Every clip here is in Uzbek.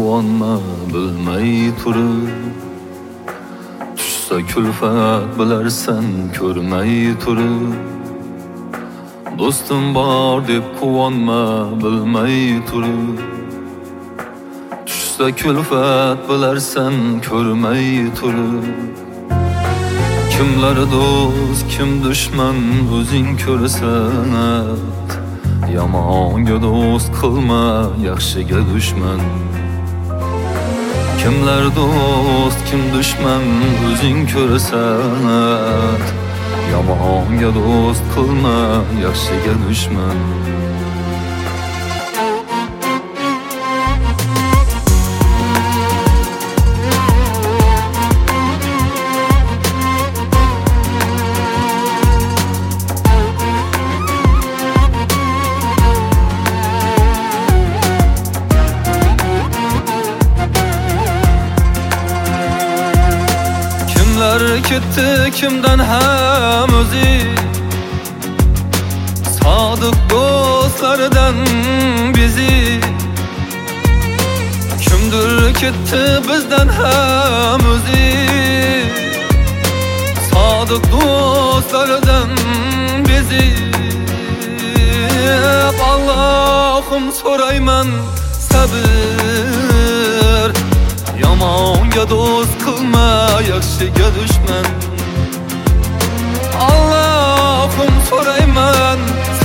quvonma bilmay turib. Tushsa kulfat bilarsan ko'rmay turib. Do'stim bor deb quvonma bilmay turib. Tushsa kulfat bilarsan ko'rmay turib. Kimlar do'st, kim dushman o'zing ko'rsan. Yomonga do'st qilma, yaxshiga dushman. Kimlar do'st, kim dushman o'zing ko'rsan. Yomonga do'st qilma, yaxshiga dushman. Ketdi kimdan ham o'zi, sodiq do'stlardan bizi. Kimdir ketdi bizdan ham o'zi, sodiq do'stlardan bizi. Allohim so'rayman sabr, yomonga do'st qilma, yaxshiga dushman. Allohim so'rayman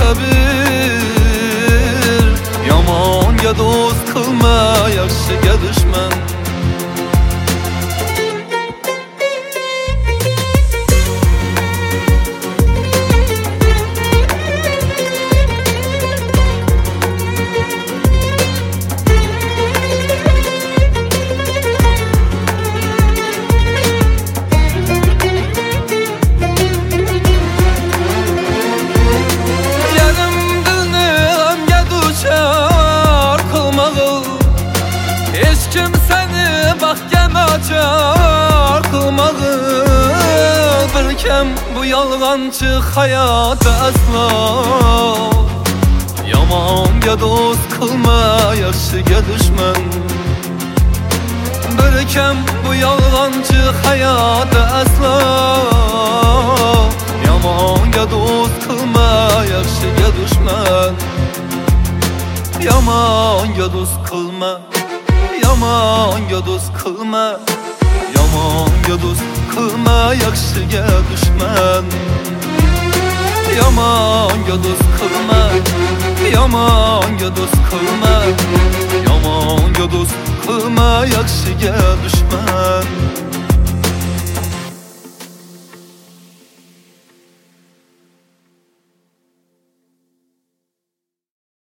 sabr, yomonga do'st qilma, yaxshiga dushman. Kim seni baxtga nochor qilmag'i, bilkem bu yolg'onchi hayot aslo. Yomonga do'st qilma, yaxshiga dushman. Bilkem bu yolg'onchi hayot aslo. Yomonga do'st qilma, yaxshiga dushman. Yomonga do'st qilma, yomonga do'st qilma. Yomonga do'st qilma, yaxshiga dushman. Yomonga do'st qilma, yomonga do'st qilma.